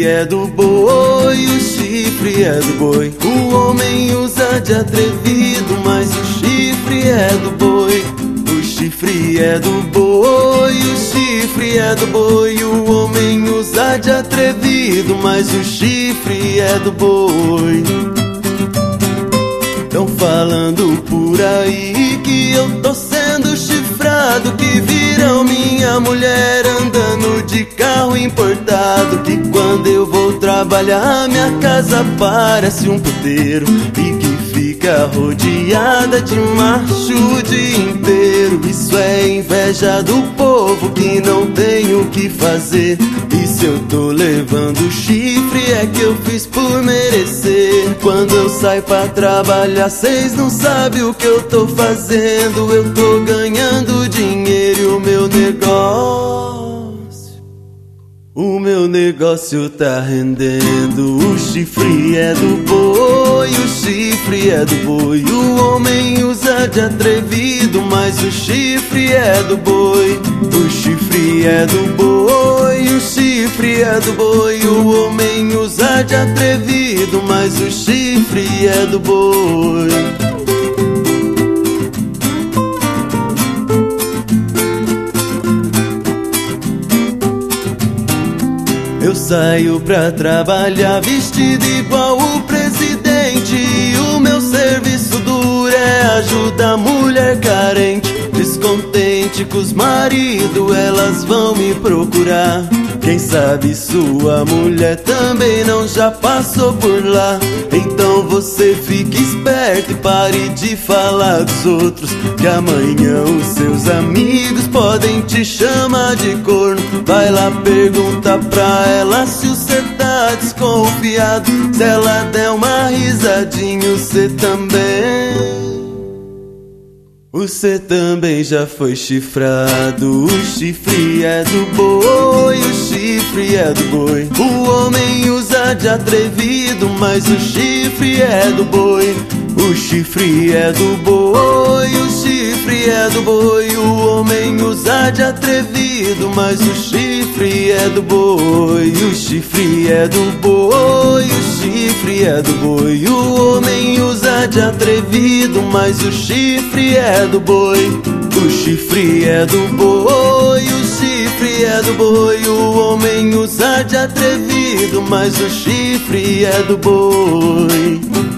é do boi, o chifre é do boi. O homem usa de atrevido, mas o chifre é do boi. O chifre é do boi, o chifre é do boi. O homem usa de atrevido, mas o chifre é do boi. Tão falando por aí que eu tô sendo chifrado, que viram minha mulher andando de carro importado, que quando eu vou trabalhar minha casa parece um puteiro e que fica rodeada de macho o dia inteiro. Isso é inveja do povo que não tem o que fazer. E se eu tô levando chifre é que eu fiz por merecer. Quando eu saio pra trabalhar cês não sabem o que eu tô fazendo. Eu tô ganhando dinheiro e o meu negócio tá rendendo. O chifre é do boi, o chifre é do boi. O homem usa de atrevido, mas o chifre é do boi. O chifre é do boi, o chifre é do boi. O homem usa de atrevido, mas o chifre é do boi. Eu saio pra trabalhar vestido igual o presidente, e o meu serviço duro é ajudar mulher carente. Descontente com os maridos, elas vão me procurar. Quem sabe sua mulher também não já passou por lá. Então você fique esperto e pare de falar dos outros, que amanhã os seus amigos podem te chamar de corno. Vai lá perguntar pra ela se você tá desconfiado. Se ela der uma risadinha, você também já foi chifrado. O chifre é do boi, o chifre é do boi. O homem usa de atrevido, mas o chifre é do boi. O chifre é do boi, o chifre é do boi. O homem usa de atrevido, mas o chifre é do boi. O chifre é do boi, o chifre é do boi. O homem usa de atrevido, mas o chifre é do boi. O chifre é do boi, o chifre é do boi. O homem usa de atrevido, mas o chifre é do boi.